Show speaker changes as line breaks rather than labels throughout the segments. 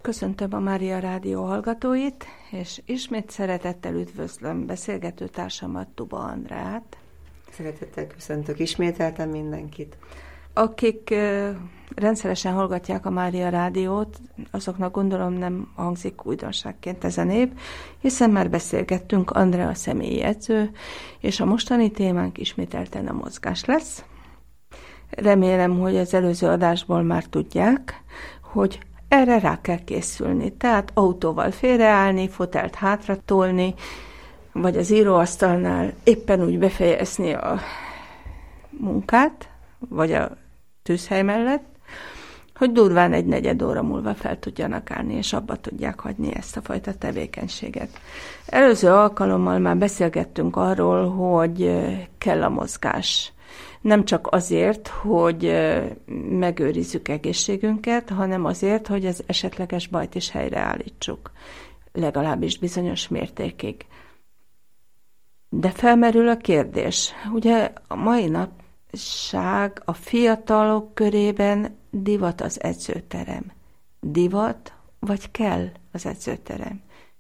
Köszöntöm a Mária Rádió hallgatóit, és ismét szeretettel üdvözlöm beszélgetőtársamat, Tuba Andrát.
Szeretettel köszöntök ismételten mindenkit.
Akik rendszeresen hallgatják a Mária Rádiót, azoknak gondolom nem hangzik újdonságként ez a név, hiszen már beszélgettünk, Andrea a személyi edző, és a mostani témánk ismételten a mozgás lesz. Remélem, hogy az előző adásból már tudják, hogy erre rá kell készülni. Tehát autóval félreállni, fotelt hátratolni, vagy az íróasztalnál éppen úgy befejezni a munkát, vagy a tűzhely mellett, hogy durván egy negyed óra múlva fel tudjanak állni, és abba tudják hagyni ezt a fajta tevékenységet. Előző alkalommal már beszélgettünk arról, hogy kell a mozgás. Nem csak azért, hogy megőrizzük egészségünket, hanem azért, hogy az esetleges bajt is helyreállítsuk, legalábbis bizonyos mértékig. De felmerül a kérdés, ugye a mai napság a fiatalok körében divat az edzőterem. Divat vagy kell az edzőterem?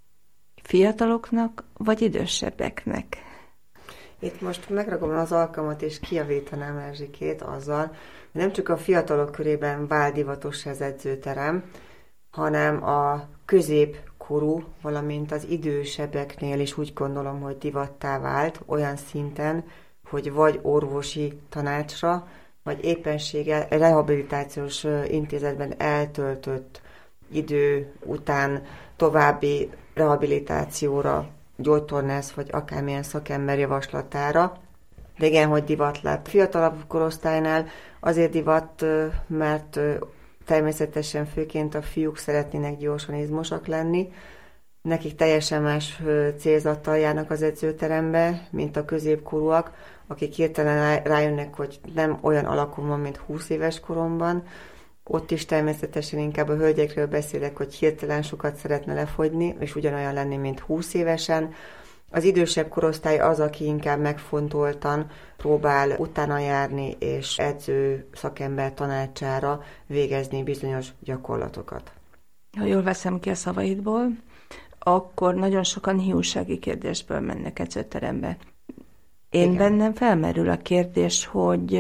Fiataloknak vagy idősebbeknek?
Itt most megragadom az alkalmat, és kijavítanám Erzsikét azzal, hogy nem csak a fiatalok körében vált divatos az edzőterem, hanem a középkorú, valamint az idősebbeknél is úgy gondolom, hogy divattá vált olyan szinten, hogy vagy orvosi tanácsra, vagy éppenséggel rehabilitációs intézetben eltöltött idő után további rehabilitációra, gyógytornász vagy akármilyen szakember javaslatára. De igen, hogy divat lett. Fiatalabb korosztálynál azért divat, mert természetesen főként a fiúk szeretnének gyorsan izmosak lenni. Nekik teljesen más célzattal járnak az edzőterembe, mint a középkorúak, akik hirtelen rájönnek, hogy nem olyan alakom van, mint 20 éves koromban. Ott is természetesen inkább a hölgyekről beszélek, hogy hirtelen sokat szeretne lefogyni, és ugyanolyan lenni, mint 20 évesen. Az idősebb korosztály az, aki inkább megfontoltan próbál utána járni, és edző szakember tanácsára végezni bizonyos gyakorlatokat.
Ha jól veszem ki a szavaidból, akkor nagyon sokan hiúsági kérdésből mennek edzőterembe. Én bennem felmerül a kérdés, hogy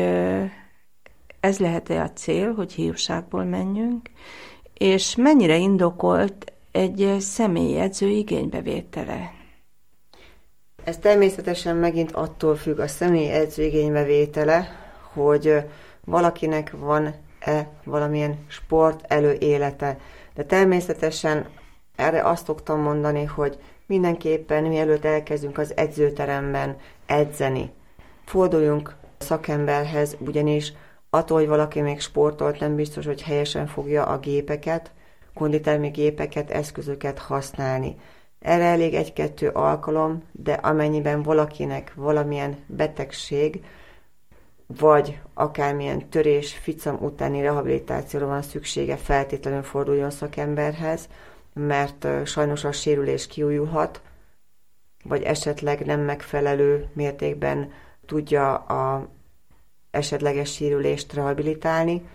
ez lehet-e a cél, hogy hiúságból menjünk, és mennyire indokolt egy személyi edző igénybevétele?
Ez természetesen megint attól függ a személyi edző igénybevétele, hogy valakinek van-e valamilyen sport előélete. De természetesen erre azt szoktam mondani, hogy mindenképpen mielőtt elkezdünk az edzőteremben edzeni, forduljunk szakemberhez, ugyanis attól, hogy valaki még sportolt, nem biztos, hogy helyesen fogja a gépeket, konditermi gépeket, eszközöket használni. Erre elég egy-kettő alkalom, de amennyiben valakinek valamilyen betegség, vagy akármilyen törés, ficam utáni rehabilitációra van szüksége, feltétlenül forduljon szakemberhez, mert sajnos a sérülés kiújulhat, vagy esetleg nem megfelelő mértékben tudja a esetleges sérülést rehabilitálni.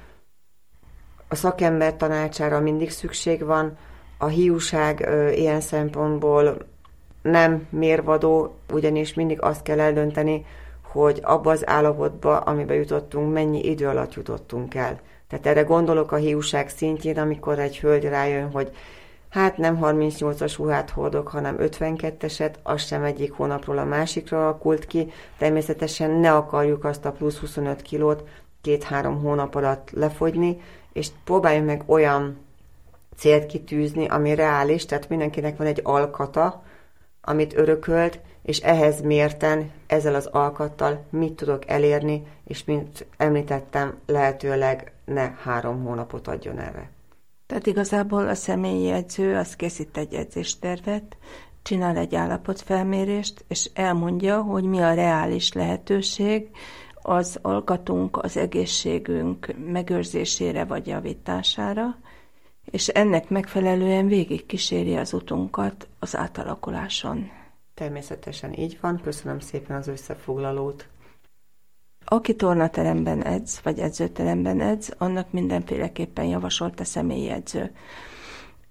A szakember tanácsára mindig szükség van. A hiúság ilyen szempontból nem mérvadó, ugyanis mindig azt kell eldönteni, hogy abba az állapotba, amiben jutottunk, mennyi idő alatt jutottunk el. Tehát erre gondolok a hiúság szintjén, amikor egy hölgy rájön, hogy hát nem 38-as ruhát hordok, hanem 52-eset, az sem egyik hónapról a másikra alakult ki. Természetesen ne akarjuk azt a plusz 25 kilót 2-3 hónap alatt lefogyni, és próbáljunk meg olyan célt kitűzni, ami reális, tehát mindenkinek van egy alkata, amit örökölt, és ehhez mérten, ezzel az alkattal mit tudok elérni, és mint említettem, lehetőleg ne 3 hónapot adjon erre.
Tehát igazából a személyi edző az készít egy edzéstervet, csinál egy állapotfelmérést, és elmondja, hogy mi a reális lehetőség az alkatunk, az egészségünk megőrzésére vagy javítására, és ennek megfelelően végig kíséri az utunkat az átalakuláson.
Természetesen így van, köszönöm szépen az összefoglalót.
Aki tornateremben edz, vagy edzőteremben edz, annak mindenféleképpen javasolt a személyi edző.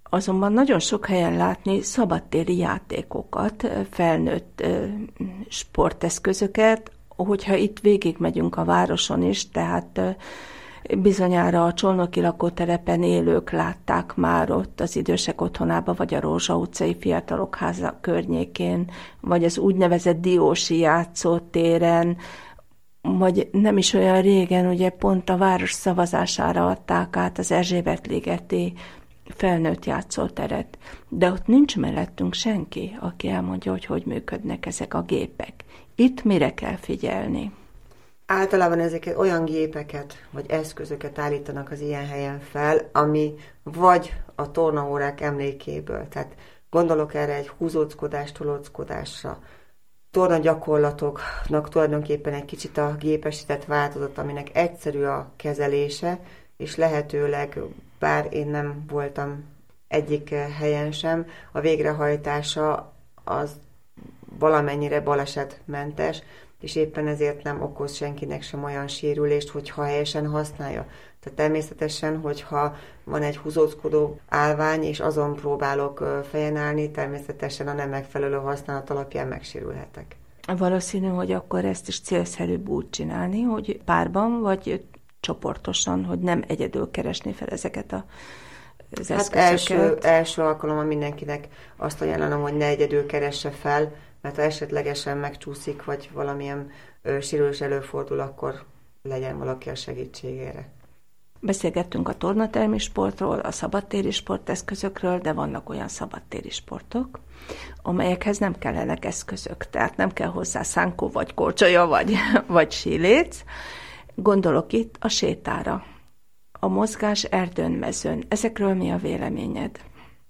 azonban nagyon sok helyen látni szabadtéri játékokat, felnőtt sporteszközöket, hogyha itt végigmegyünk a városon is, tehát bizonyára a Csolnoki lakótelepen élők látták már ott az idősek otthonába, vagy a Rózsa utcai fiatalok háza környékén, vagy az úgynevezett Diósi játszótéren, vagy nem is olyan régen, ugye pont a város szavazására adták át az Erzsébet-ligeti felnőtt játszóteret. De ott nincs mellettünk senki, aki elmondja, hogy működnek ezek a gépek. Itt mire kell figyelni?
Általában ezeket olyan gépeket, vagy eszközöket állítanak az ilyen helyen fel, ami vagy a tornaórák emlékéből, tehát gondolok erre egy húzóckodás, tolóckodásra, torna gyakorlatoknak tulajdonképpen egy kicsit a gépesített változat, aminek egyszerű a kezelése, és lehetőleg, bár én nem voltam egyik helyen sem, a végrehajtása az valamennyire balesetmentes, és éppen ezért nem okoz senkinek sem olyan sérülést, hogyha helyesen használja. Tehát természetesen, hogyha van egy húzózkodó állvány, és azon próbálok fejen állni, természetesen a nem megfelelő használat alapján megsérülhetek.
Valószínű, hogy akkor ezt is célszerűbb úgy csinálni, hogy párban vagy csoportosan, hogy nem egyedül keresni fel ezeket az eszközöket.
Első alkalommal mindenkinek azt ajánlom, hogy ne egyedül keresse fel, mert ha esetlegesen megcsúszik, vagy valamilyen sérülés előfordul, akkor legyen valaki a segítségére.
Beszélgettünk a tornatermi sportról, a szabadtéri sporteszközökről, de vannak olyan szabadtéri sportok, amelyekhez nem kellenek eszközök, tehát nem kell hozzá szánkó, vagy korcsolya, vagy síléc. Gondolok itt a sétára, a mozgás erdőn, mezőn. Ezekről mi a véleményed?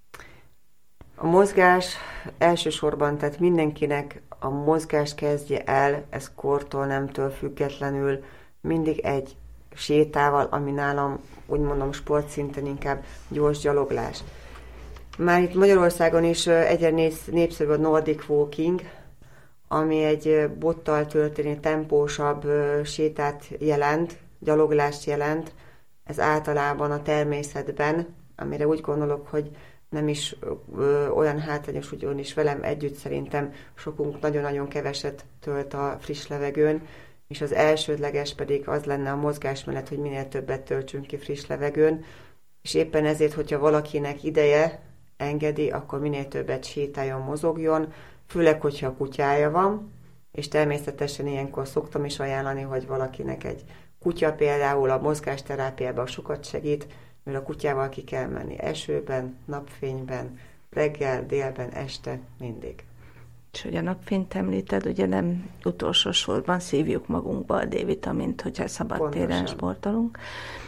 A mozgás elsősorban, tehát mindenkinek a mozgást kezdje el, ez kortól, nemtől függetlenül, mindig egy sétával, ami nálam, úgy mondom, sportszinten inkább gyors gyaloglás. Már itt Magyarországon is egyre népszerűbb a Nordic Walking, ami egy bottal történő tempósabb sétát jelent, gyaloglást jelent. Ez általában a természetben, amire úgy gondolok, hogy nem is olyan hátrányos, ugyanis velem együtt szerintem sokunk nagyon-nagyon keveset tölt a friss levegőn, és az elsődleges pedig az lenne a mozgás mellett, hogy minél többet töltsünk ki friss levegőn, és éppen ezért, hogyha valakinek ideje engedi, akkor minél többet sétáljon, mozogjon, főleg, hogyha kutyája van, és természetesen ilyenkor szoktam is ajánlani, hogy valakinek egy kutya például a mozgásterápiában sokat segít, mert a kutyával ki kell menni esőben, napfényben, reggel, délben, este, mindig.
És hogy a napfényt említed, ugye nem utolsó sorban szívjuk magunkba a D-vitamint, hogyha szabadtéren sportolunk,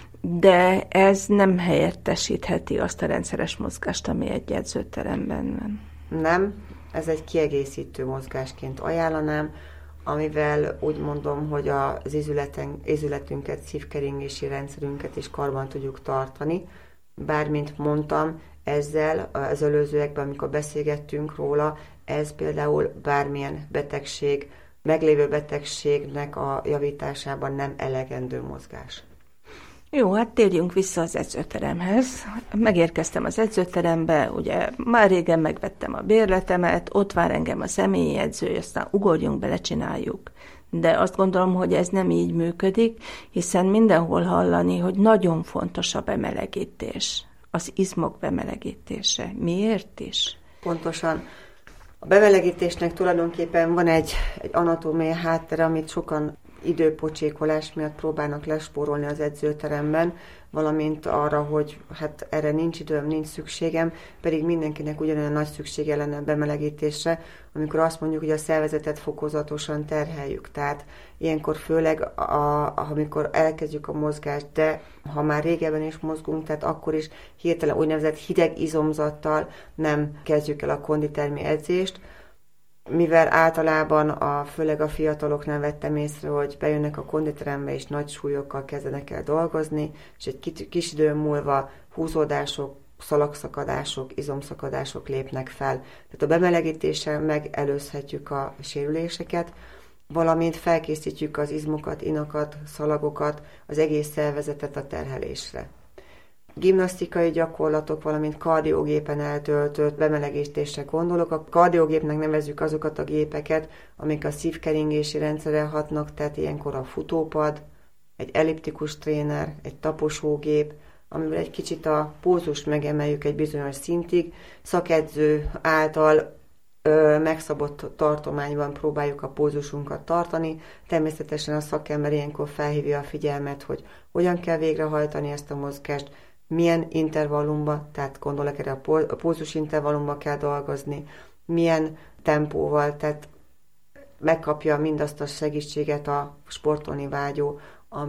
de ez nem helyettesítheti azt a rendszeres mozgást, ami egy edzőteremben van.
Nem, ez egy kiegészítő mozgásként ajánlanám, amivel úgy mondom, hogy az izületünket, szívkeringési rendszerünket is karban tudjuk tartani. Bár, mint mondtam, ezzel az előzőekben, amikor beszélgettünk róla, ez például bármilyen betegség, meglévő betegségnek a javításában nem elegendő mozgás.
Jó, hát térjünk vissza az edzőteremhez. Megérkeztem az edzőterembe, ugye már régen megvettem a bérletemet, ott vár engem a személyi edző, aztán ugorjunk bele, csináljuk. De azt gondolom, hogy ez nem így működik, hiszen mindenhol hallani, hogy nagyon fontos a bemelegítés, az izmok bemelegítése. Miért is?
Pontosan. A bemelegítésnek tulajdonképpen van egy anatómiai háttere, amit sokan időpocsékolás miatt próbálnak lespórolni az edzőteremben, valamint arra, hogy hát erre nincs időm, nincs szükségem, pedig mindenkinek ugyanolyan nagy szüksége lenne a bemelegítésre, amikor azt mondjuk, hogy a szervezetet fokozatosan terheljük. Tehát ilyenkor főleg, amikor elkezdjük a mozgást, de ha már régebben is mozgunk, tehát akkor is hirtelen úgynevezett hideg izomzattal nem kezdjük el a konditermi edzést, mivel általában főleg a fiataloknál vettem észre, hogy bejönnek a konditerembe és nagy súlyokkal kezdenek el dolgozni, és egy kis idő múlva húzódások, szalagszakadások, izomszakadások lépnek fel. Tehát a bemelegítéssel megelőzhetjük a sérüléseket, valamint felkészítjük az izmokat, inakat, szalagokat, az egész szervezetet a terhelésre. Gimnasztikai gyakorlatok, valamint kardiogépen eltöltött bemelegítésre gondolok. A kardiogépnek nevezzük azokat a gépeket, amik a szívkeringési rendszerre hatnak, tehát ilyenkor a futópad, egy elliptikus tréner, egy taposógép, amivel egy kicsit a pulzust megemeljük egy bizonyos szintig. Szakedző által megszabott tartományban próbáljuk a pulzusunkat tartani. Természetesen a szakember ilyenkor felhívja a figyelmet, hogy hogyan kell végrehajtani ezt a mozgást, milyen intervallumba, tehát gondolok erre a pulzus intervallumba kell dolgozni, milyen tempóval, tehát megkapja mindazt a segítséget a sportolni vágyó,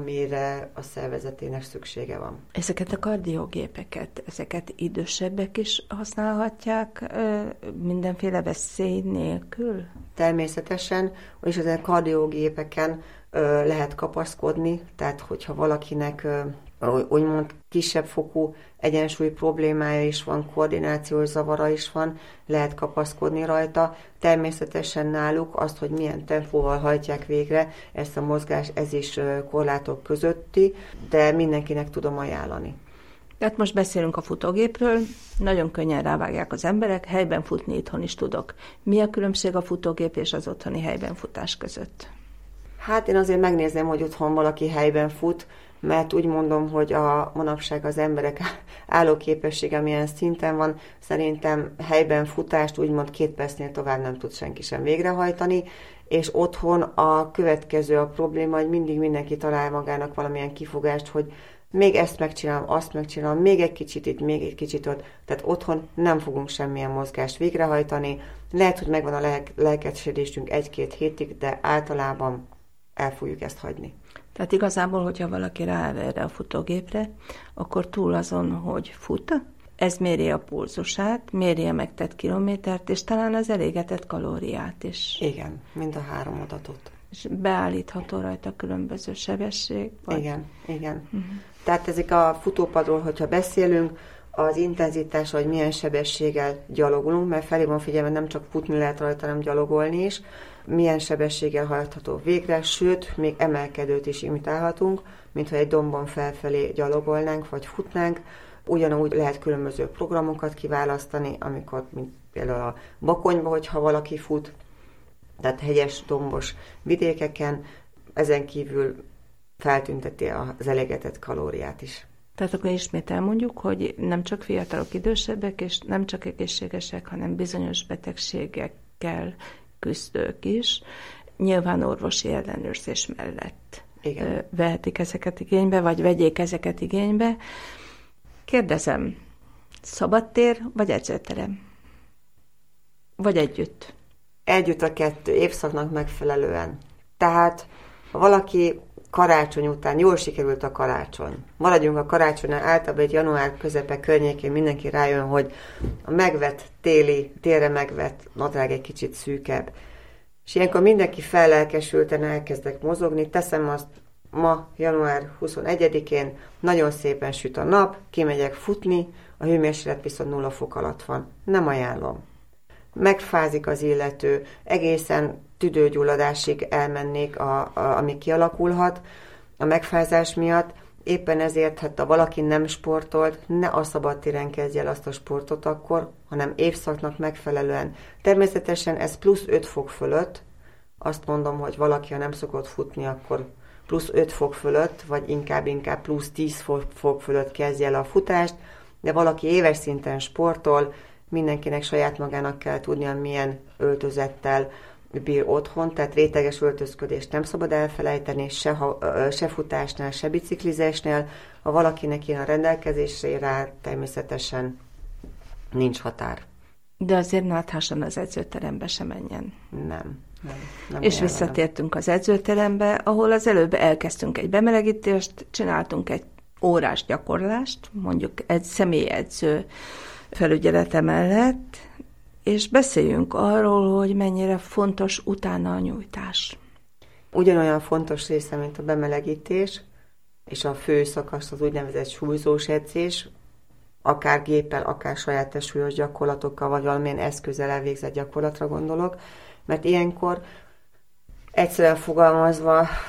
amire a szervezetének szüksége van.
Ezeket a kardiogépeket, ezeket idősebbek is használhatják mindenféle veszély nélkül?
Természetesen, és ezen kardiogépeken lehet kapaszkodni, tehát hogyha valakinek úgymond kisebb fokú egyensúly problémája is van, koordinációs zavara is van, lehet kapaszkodni rajta. Természetesen náluk azt, hogy milyen tempóval hajtják végre ezt a mozgást, ez is korlátok közötti, de mindenkinek tudom ajánlani.
Tehát most beszélünk a futógépről, nagyon könnyen rávágják az emberek, helyben futni itthon is tudok. Mi a különbség a futógép és az otthoni helyben futás között?
Hát én azért megnézem, hogy otthon valaki helyben fut, mert úgy mondom, hogy a manapság az emberek állóképessége milyen szinten van, szerintem helyben futást úgymond 2 percnél tovább nem tud senki sem végrehajtani, és otthon a következő a probléma, hogy mindig mindenki talál magának valamilyen kifogást, hogy még ezt megcsinálom, azt megcsinálom, még egy kicsit itt, még egy kicsit ott. Tehát otthon nem fogunk semmilyen mozgást végrehajtani. Lehet, hogy megvan a lelkesedésünk 1-2 hétig, de általában el fogjuk ezt hagyni.
Tehát igazából, hogyha valaki rááll erre a futógépre, akkor túl azon, hogy fut, ez méri a pulzusát, méri a megtett kilométert, és talán az elégetett kalóriát is.
Igen, mind a 3 adatot.
És beállítható rajta különböző sebesség? Vagy...
Igen. Tehát ezek a futópadról, hogyha beszélünk, az intenzitás, hogy milyen sebességgel gyalogolunk, mert felé van figyelme, nem csak futni lehet rajta, hanem gyalogolni is, milyen sebességgel hajtható végre, sőt, még emelkedőt is imitálhatunk, mintha egy dombon felfelé gyalogolnánk, vagy futnánk. Ugyanúgy lehet különböző programokat kiválasztani, amikor, mint például a Bakonyba, hogyha valaki fut, tehát hegyes, dombos vidékeken, ezen kívül feltünteti az elégetett kalóriát is.
Tehát akkor ismét elmondjuk, hogy nem csak fiatalok, idősebbek, és nem csak egészségesek, hanem bizonyos betegségekkel küzdők is, nyilván orvosi ellenőrzés mellett vehetik ezeket igénybe, vagy vegyék ezeket igénybe. Kérdezem, szabadtér vagy edzőterem? Vagy együtt?
Együtt a 2 évszaknak megfelelően. Tehát, ha valaki karácsony után, jól sikerült a karácsony. Maradjunk a karácsonynál, általában egy január közepe környékén mindenki rájön, hogy a megvett télre megvett nadrág egy kicsit szűkebb. És ilyenkor mindenki fellelkesülten elkezdek mozogni, teszem azt ma, január 21-én, nagyon szépen süt a nap, kimegyek futni, a hőmérséklet viszont 0 fok alatt van. Nem ajánlom. Megfázik az illető, egészen tüdőgyulladásig elmennék, ami kialakulhat a megfázás miatt. Éppen ezért, ha valaki nem sportolt, ne a szabadtéren kezdje el azt a sportot akkor, hanem évszaknak megfelelően. Természetesen ez plusz 5 fok fölött, azt mondom, hogy valaki, ha nem szokott futni, akkor plusz 5 fok fölött, vagy inkább plusz 10 fok fölött kezdje el a futást, de valaki éves szinten sportol, mindenkinek saját magának kell tudnia, milyen öltözettel bír otthon, tehát réteges öltözködést nem szabad elfelejteni, se futásnál, se biciklizésnél. Ha valakinek ilyen a rendelkezésére, természetesen nincs határ.
De azért náthássan az edzőterembe sem menjen.
Nem
és visszatértünk az edzőterembe, ahol az előbb elkezdtünk egy bemelegítést, csináltunk egy órás gyakorlást, mondjuk egy személyedző felügyelete mellett, és beszéljünk arról, hogy mennyire fontos utána a nyújtás.
Ugyanolyan fontos része, mint a bemelegítés, és a fő szakasz az úgynevezett súlyzós edzés, akár géppel, akár saját testsúlyos gyakorlatokkal, vagy valamilyen eszközzel elvégzett gyakorlatra gondolok, mert ilyenkor egyszerűen fogalmazva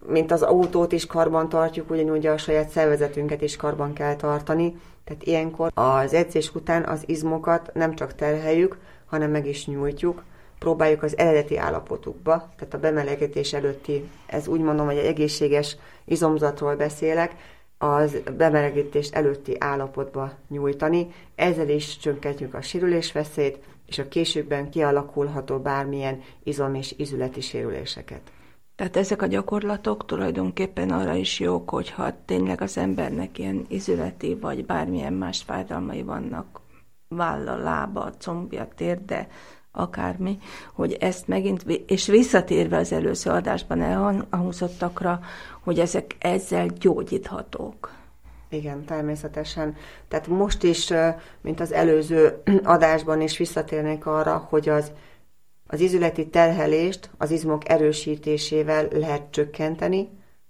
mint az autót is karban tartjuk, ugyanúgy a saját szervezetünket is karban kell tartani. Tehát ilyenkor az edzés után az izmokat nem csak terheljük, hanem meg is nyújtjuk. Próbáljuk az eredeti állapotukba, tehát a bemelegítés előtti, ez úgy mondom, hogy egy egészséges izomzatról beszélek, az bemelegítés előtti állapotba nyújtani. Ezzel is csökkentjük a sérülésveszélyt, és a későbben kialakulható bármilyen izom- és izületi sérüléseket.
Tehát ezek a gyakorlatok tulajdonképpen arra is jók, hogyha tényleg az embernek ilyen izületi vagy bármilyen más fájdalmai vannak, válla, lába, combja, térde, akármi, hogy ezt megint, és visszatérve az előző adásban elhangzottakra, hogy ezek ezzel gyógyíthatók.
Igen, természetesen. Tehát most is, mint az előző adásban is visszatérnék arra, hogy az izületi terhelést az izmok erősítésével lehet csökkenteni,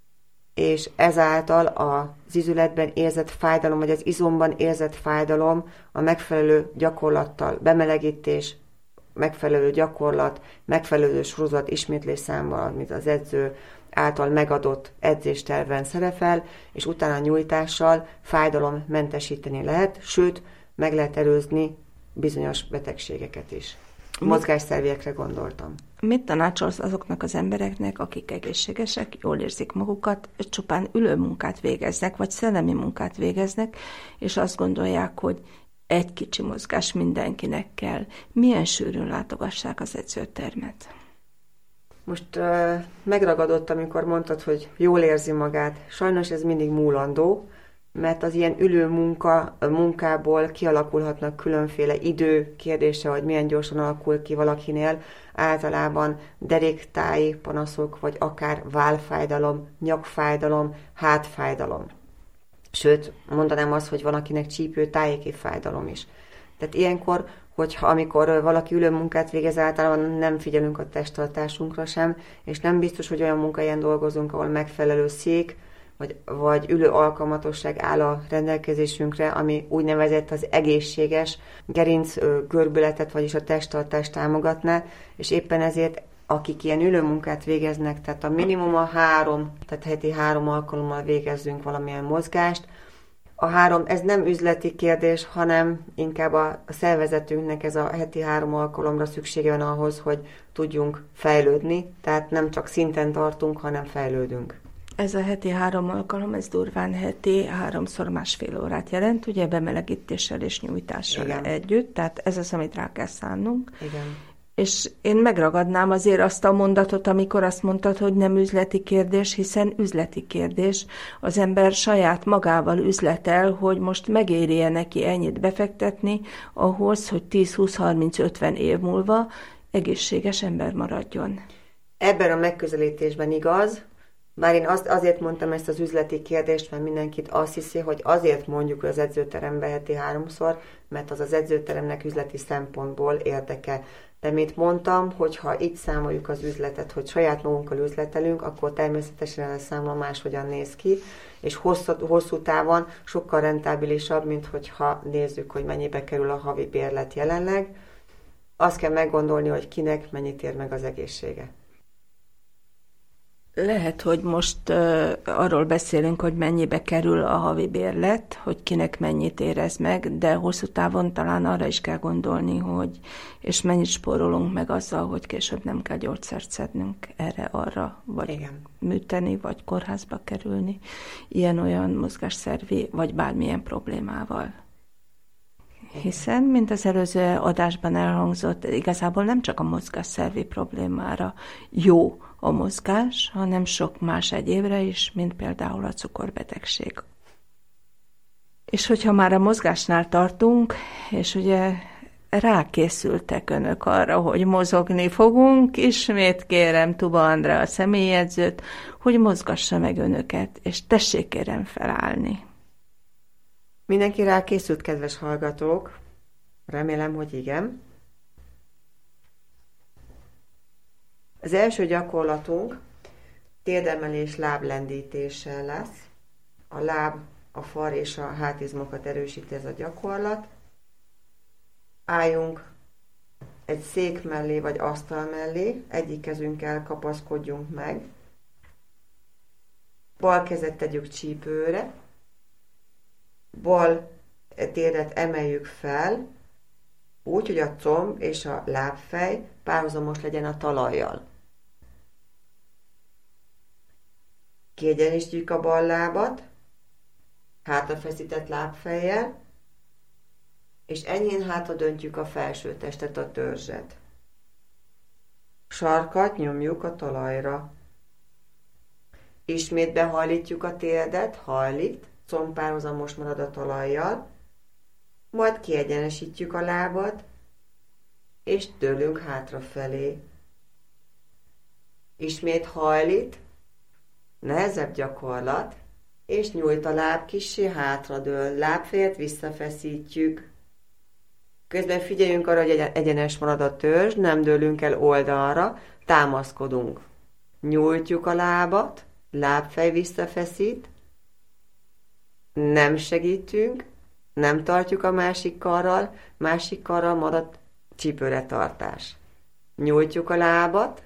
és ezáltal az izületben érzett fájdalom, vagy az izomban érzett fájdalom a megfelelő gyakorlattal, bemelegítés, megfelelő gyakorlat, megfelelő sorozat ismétlés számmal, amit az edző által megadott edzésterven szerepel, és utána nyújtással fájdalommentesíteni lehet, sőt, meg lehet előzni bizonyos betegségeket is. Mozgásszerviekre gondoltam.
Mit tanácsolsz azoknak az embereknek, akik egészségesek, jól érzik magukat, csupán ülő munkát végeznek, vagy szellemi munkát végeznek, és azt gondolják, hogy egy kicsi mozgás mindenkinek kell. Milyen sűrűn látogassák az edzőtermet?
Most megragadott, amikor mondtad, hogy jól érzi magát. Sajnos ez mindig múlandó, mert az ilyen ülő munkából kialakulhatnak különféle idő kérdése, hogy milyen gyorsan alakul ki valakinél. Általában deréktáji panaszok, vagy akár vállfájdalom, nyakfájdalom, hátfájdalom. Sőt, mondanám azt, hogy van, akinek csípő tájéki fájdalom is. Tehát ilyenkor, amikor valaki ülő munkát végez, általában nem figyelünk a testtartásunkra sem, és nem biztos, hogy olyan munkahelyen dolgozunk, ahol megfelelő szék, vagy ülő alkalmatosság áll a rendelkezésünkre, ami úgynevezett az egészséges gerinc görbületet, vagyis a testtartást támogatná, és éppen ezért akik ilyen ülőmunkát végeznek, tehát a minimum tehát heti 3 alkalommal végezzünk valamilyen mozgást. Ez nem üzleti kérdés, hanem inkább a szervezetünknek ez a heti 3 alkalomra szüksége van ahhoz, hogy tudjunk fejlődni, tehát nem csak szinten tartunk, hanem fejlődünk.
Ez a heti 3 alkalom, ez durván heti 3x1,5 órát jelent, ugye bemelegítéssel és nyújtással együtt, tehát ez az, amit rá kell szánnunk.
Igen.
És én megragadnám azért azt a mondatot, amikor azt mondtad, hogy nem üzleti kérdés, hiszen üzleti kérdés. Az ember saját magával üzletel, hogy most megéri-e neki ennyit befektetni ahhoz, hogy 10-20-30-50 év múlva egészséges ember maradjon.
Ebben a megközelítésben igaz, bár én azért mondtam ezt az üzleti kérdést, mert mindenkit azt hiszi, hogy azért mondjuk az edzőterembe heti 3-szor, mert az edzőteremnek üzleti szempontból érdeke. De mint mondtam, hogy ha így számoljuk az üzletet, hogy saját magunkkal üzletelünk, akkor természetesen ez a számla máshogyan néz ki, és hosszú távon sokkal rentábilisabb, mint hogyha nézzük, hogy mennyibe kerül a havi bérlet jelenleg. Azt kell meggondolni, hogy kinek mennyit ér meg az egészsége.
Lehet, hogy most arról beszélünk, hogy mennyibe kerül a havi bérlet, hogy kinek mennyit érez meg, de hosszú távon talán arra is kell gondolni, hogy és mennyit spórolunk meg azzal, hogy később nem kell gyógyszert szednünk erre-arra, vagy műteni, vagy kórházba kerülni, ilyen-olyan mozgásszervi, vagy bármilyen problémával. Hiszen, mint az előző adásban elhangzott, igazából nem csak a mozgásszervi problémára jó a mozgás, hanem sok más egyébre is, mint például a cukorbetegség. És hogyha már a mozgásnál tartunk, és ugye rákészültek önök arra, hogy mozogni fogunk, ismét kérem Tuba Andrea a személyedzőt, hogy mozgassa meg önöket, és tessék kérem felállni.
Mindenki rákészült, kedves hallgatók? Remélem, hogy igen. Az első gyakorlatunk térdemelés láblendítéssel lesz. A láb, a far és a hátizmokat erősíti ez a gyakorlat. Álljunk egy szék mellé vagy asztal mellé, egyik kezünkkel kapaszkodjunk meg. bal kezet tegyük csípőre, bal térdet emeljük fel, úgy, hogy a comb és a lábfej párhuzamos legyen a talajjal. Kiegyenlítjük a bal lábat, hátrafeszített lábfejjel, és enyhén hátra döntjük a felső testet, a törzset. Sarkat nyomjuk a talajra. Ismét behajlítjuk a térdet, hajlít, comb párhuzamos marad a talajjal, majd kiegyenesítjük a lábat, és dőlünk hátrafelé. Ismét hajlít, nehezebb gyakorlat, és nyújt a láb, kissé hátradől, lábfejet visszafeszítjük. Közben figyeljünk arra, hogy egyenes marad a törzs, nem dőlünk el oldalra, támaszkodunk. Nyújtjuk a lábat, lábfej visszafeszít, nem segítünk, nem tartjuk a másik karral marad csípőre tartás. Nyújtjuk a lábat,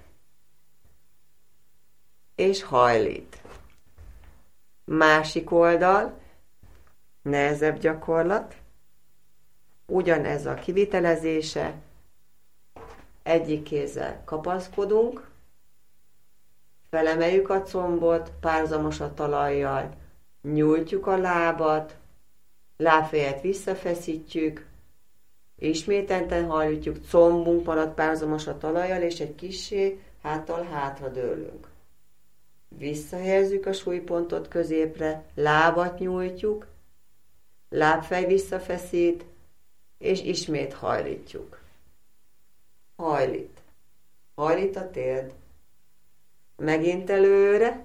és hajlít. Másik oldal, nehezebb gyakorlat, ugyanez a kivitelezése, egyik kézzel kapaszkodunk, felemeljük a combot, párhuzamos a talajjal, nyújtjuk a lábat, lábfejet visszafeszítjük, ismételten hajlítjuk, combunk marad párhuzamos a talajjal, és egy kissé háttal hátradőlünk. Visszahelyezzük a súlypontot középre, lábat nyújtjuk, lábfej visszafeszít, és ismét hajlítjuk. Hajlít. Hajlít a térd. Megint előre,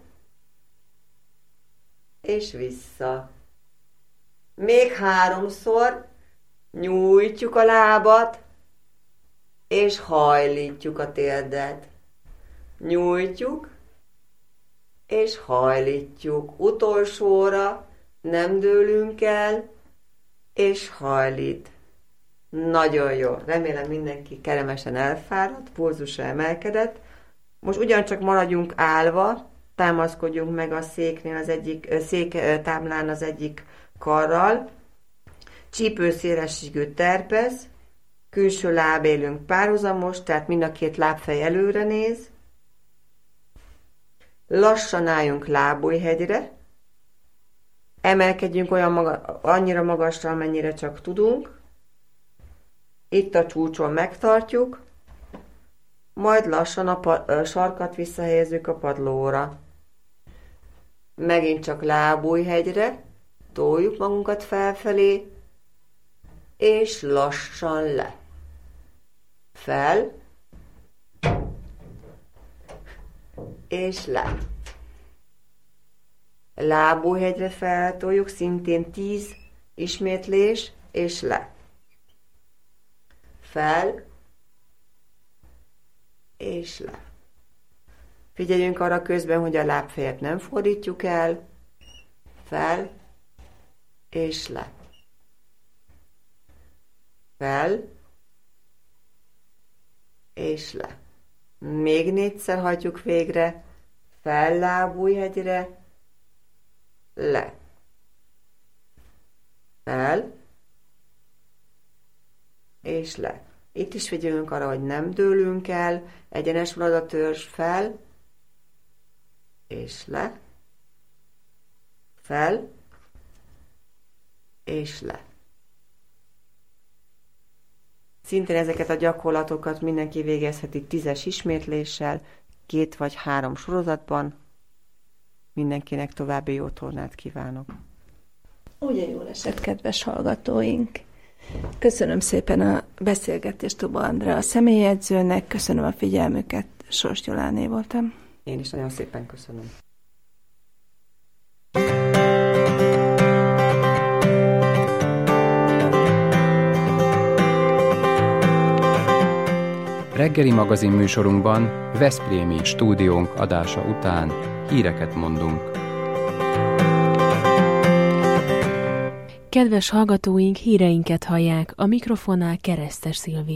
és vissza. Még 3-szor nyújtjuk a lábat, és hajlítjuk a térdet. Nyújtjuk, és hajlítjuk. Utolsóra nem dőlünk el, és hajlít. Nagyon jó. Remélem mindenki kellemesen elfáradt, pulzusa emelkedett. Most ugyancsak maradjunk állva, támaszkodjunk meg a széknél széktámlán az egyik karral. Csípőszélességű terpez, külső lábélünk párhuzamos, tehát mind a két lábfej előre néz. Lassan álljunk lábújhegyre, emelkedjünk annyira magasra, amennyire csak tudunk. Itt a csúcson megtartjuk, majd lassan a sarkat visszahelyezzük a padlóra. Megint csak lábújhegyre, toljuk magunkat felfelé, és lassan le. Fel, és le. Lábújhegyre feltoljuk, szintén 10 ismétlés, és le. Fel, és le. Figyeljünk arra közben, hogy a lábfejet nem fordítjuk el. Fel, és le. Fel, és le. Még 4-szer hajtjuk végre. Fel lábújhegyre, le. Fel, és le. Itt is figyeljünk arra, hogy nem dőlünk el, egyenes marad a törzs, fel, és le, fel, és le. Szintén ezeket a gyakorlatokat mindenki végezheti 10-es ismétléssel, 2 vagy 3 sorozatban. Mindenkinek további jó tornát kívánok.
Ugye jól esett, kedves hallgatóink! Köszönöm szépen a beszélgetést Tuba Andrea személyedzőnek, köszönöm a figyelmüket, Sors Gyoláné voltam.
Én is nagyon szépen köszönöm.
Reggeli magazin műsorunkban veszprémi stúdiónk adása után híreket mondunk.
Kedves hallgatóink, híreinket hallják, a mikrofonnál Keresztes Szilvi.